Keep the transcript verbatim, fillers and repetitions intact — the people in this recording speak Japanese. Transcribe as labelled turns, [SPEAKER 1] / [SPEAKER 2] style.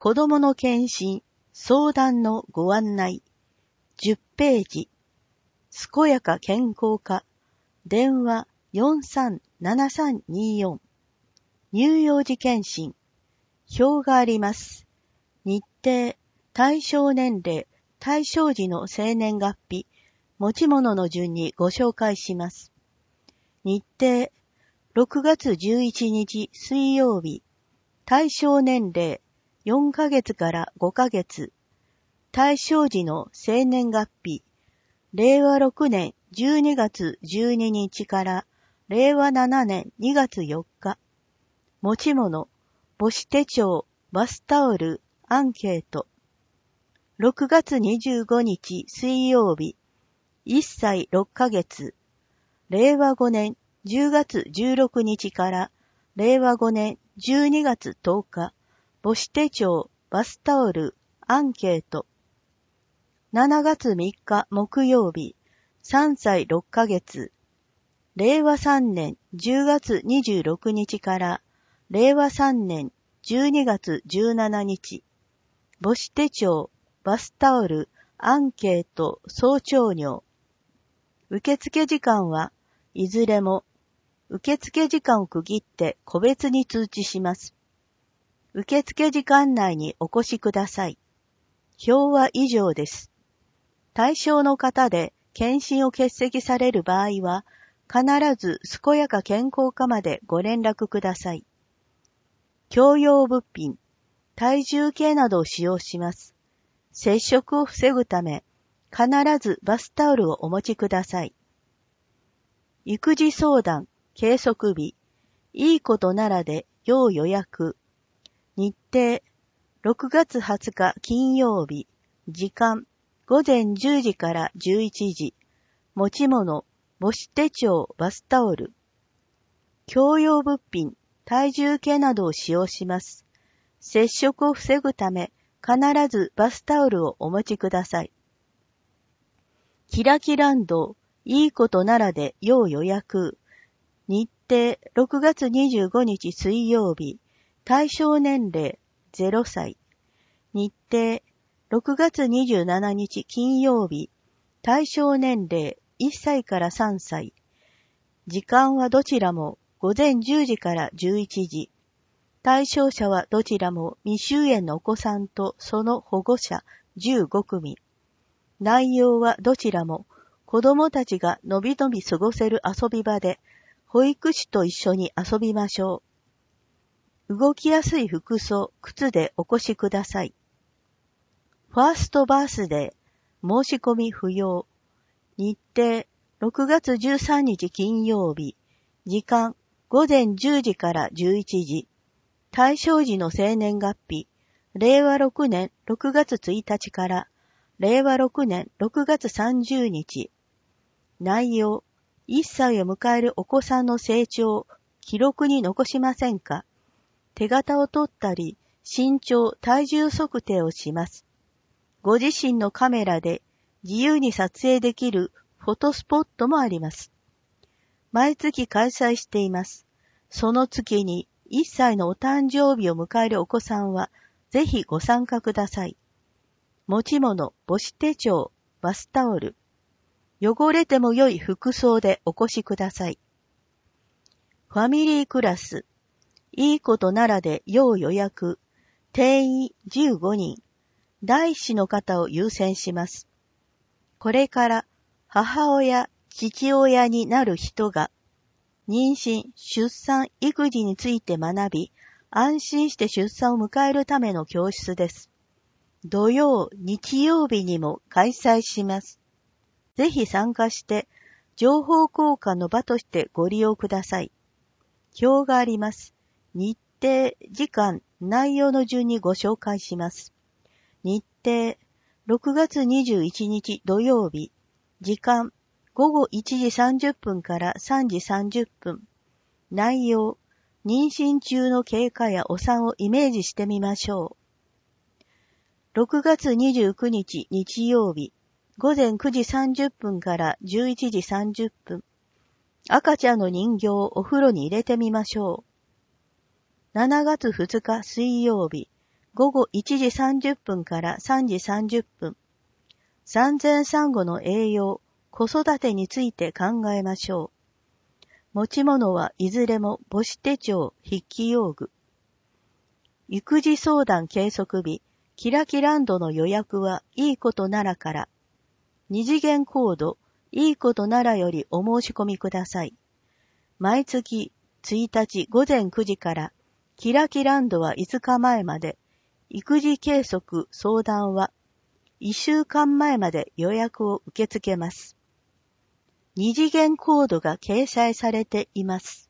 [SPEAKER 1] 子供の検診、相談のご案内、じゅっページ、健やか健康課、電話 よんさんななさんによん、乳幼児検診、表があります。日程、対象年齢、対象時の生年月日、持ち物の順にご紹介します。日程、ろくがつじゅういちにち水曜日、対象年齢よんかげつからごかげつ、対象時の生年月日、れいわろくねんじゅうにがつじゅうににちかられいわななねんにがつよっか、持ち物、母子手帳、バスタオル、アンケート。ろくがつにじゅうごにち水曜日、いっさいろっかげつ、れいわごねんじゅうがつじゅうろくにちかられいわごねんじゅうにがつとおか、母子手帳、バスタオル、アンケート。しちがつみっか木曜日、さんさいろっかげつ、れいわさんねんじゅうがつにじゅうろくにちかられいわさんねんじゅうにがつじゅうしちにち、母子手帳、バスタオル、アンケート、早朝尿。受付時間はいずれも受付時間を区切って個別に通知します。受付時間内にお越しください。表は以上です。対象の方で検診を欠席される場合は、必ず健やか健康課までご連絡ください。共用物品、体重計などを使用します。接触を防ぐため、必ずバスタオルをお持ちください。育児相談、計測日、いいことならで要予約。日程、ろくがつはつか金曜日、時間、ごぜんじゅうじからじゅういちじ、持ち物、母子手帳、バスタオル。共用物品、体重計などを使用します。接触を防ぐため、必ずバスタオルをお持ちください。キラキランド、いいことならで要予約。日程、ろくがつにじゅうごにち水曜日、対象年齢ゼロさい。日程、ろくがつにじゅうしちにち金曜日、対象年齢いっさいからさんさい。時間はどちらもごぜんじゅうじからじゅういちじ。対象者はどちらも未就園のお子さんとその保護者じゅうごくみ。内容はどちらも子供たちがのびのび過ごせる遊び場で、保育士と一緒に遊びましょう。動きやすい服装、靴でお越しください。ファーストバースデー、申し込み不要。日程、ろくがつじゅうさんにち金曜日。時間、ごぜんじゅうじからじゅういちじ。対象時の生年月日、れいわろくねんろくがつついたちかられいわろくねんろくがつさんじゅうにち。内容、いっさいを迎えるお子さんの成長、記録に残しませんか？手形を取ったり、身長、体重測定をします。ご自身のカメラで自由に撮影できるフォトスポットもあります。毎月開催しています。その月にいっさいのお誕生日を迎えるお子さんは、ぜひご参加ください。持ち物、母子手帳、バスタオル。汚れても良い服装でお越しください。ファミリークラス。いいことならで要予約。定員じゅうごにん。第一子の方を優先します。これから母親、父親になる人が、妊娠、出産、育児について学び、安心して出産を迎えるための教室です。土曜、日曜日にも開催します。ぜひ参加して、情報交換の場としてご利用ください。表があります。日程、時間、内容の順にご紹介します。日程、ろくがつにじゅういちにち土曜日、時間、ごごいちじさんじゅっぷんからさんじさんじゅっぷん。内容、妊娠中の経過やお産をイメージしてみましょう。ろくがつにじゅうくにち日曜日、ごぜんくじさんじゅっぷんからじゅういちじさんじゅっぷん。赤ちゃんの人形をお風呂に入れてみましょう。しちがつふつか水曜日、 ごごいちじさんじゅっぷんからさんじさんじゅっぷん。産前産後の栄養、子育てについて考えましょう。持ち物はいずれも母子手帳、筆記用具。育児相談計測日、キラキランドの予約はいいことならから。二次元コード、いいことならよりお申し込みください。毎月ついたち午前くじから、キラキランドはいつかまえまで、育児計測相談はいっしゅうかんまえまで予約を受け付けます。二次元コードが掲載されています。